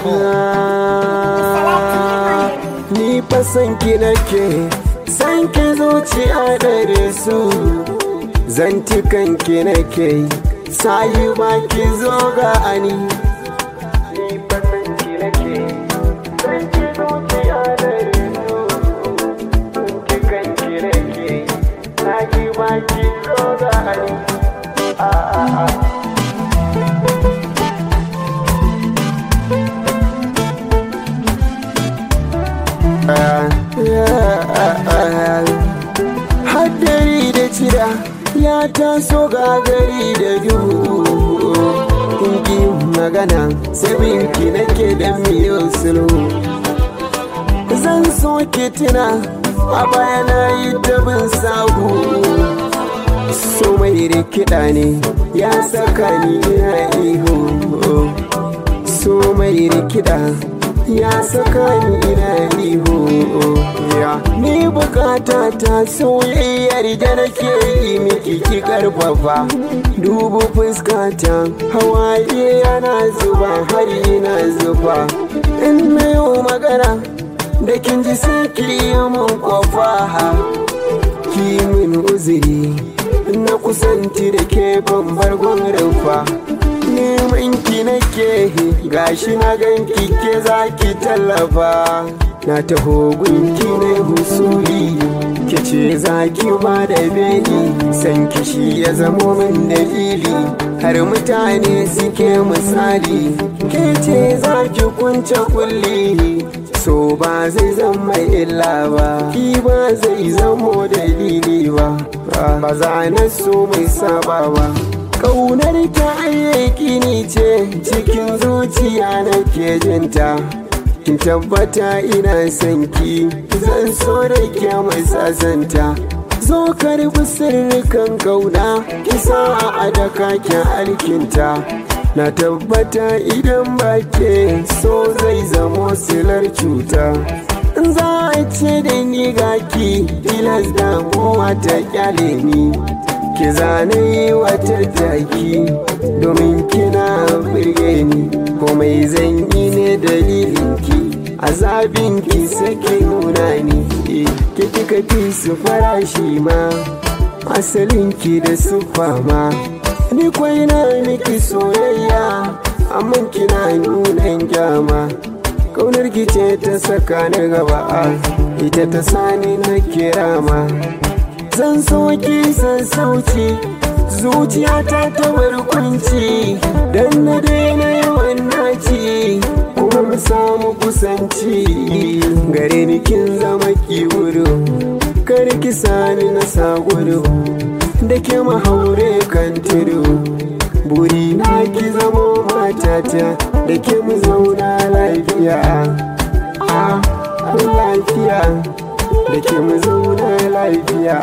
Ni fa san ki nake, san ki zuciya dare su, zantukan ki nake, sayi ba ki zo ga ani. Ni fa san ki nake, san ki zuciya dare su, zantukan ki nake, sayi ba ki zo ga ani. Haddari da cira ya taso gagari da duhu, kinki magana sabinki nake da miyo sulhu. Zan so ki tuna a baya na yi tabin sahu, so mai rikida ne ya saka ni ina ihu, so mai rikida ya saka ni ina ihu. Ni bukata ta soyayyar da nake yi miki ki karfafa, dubu fuskata hawaye yana zuba har ina zuba. In na yi magana da kin ji sai ki yi min kofa, ki min uzuri na kusanci da ke bargon rufa. Neman ki nake gashi na ganki ke za ki tallafa, na taho gunki na husuli ke ce za ki ba da beli. San kishi ya zamo min dalili har mutane suke misali, ke ce za ki kunce kulli, so ba zai zama illa ba, ki ba zai zamo dalili ba, ba za na so mai saba ba. Ƙaunar ta ayyaki ni ce cikin zuciya nake jinta, kin tabbata ina son ki, zan so da ke mai sasanta. Zo karbi sirrikan ƙauna kisa a daka ki alkinta, na tabbata idan ba ke so zai zamo silar cuta. Za a ce da ni gaki tilas damuwa ta kyale ni, ki zane wata taki domin kina birge ni, komai zan yi ne dalilinki, azabinki sake nuna ni. Ki kika fi su farashi ma, asalinki da su fama, ni kwai na miki soyayya amma kina nunan gyama. Kaunar ki ce ta saka ni gaba, ita ta sani na kirama. Zan so ki san sauci zuciyata ta barkunci, dan na daina yawan naci kuma mu samu kusanci. Gare ni kin zama ki gudu, kar ki sani na sa gudu, da ke mahaure kan tudu. Buri na ki zamo matata, da ke mu zauna lafiya, lafiya, da ke mu zauna lafiya.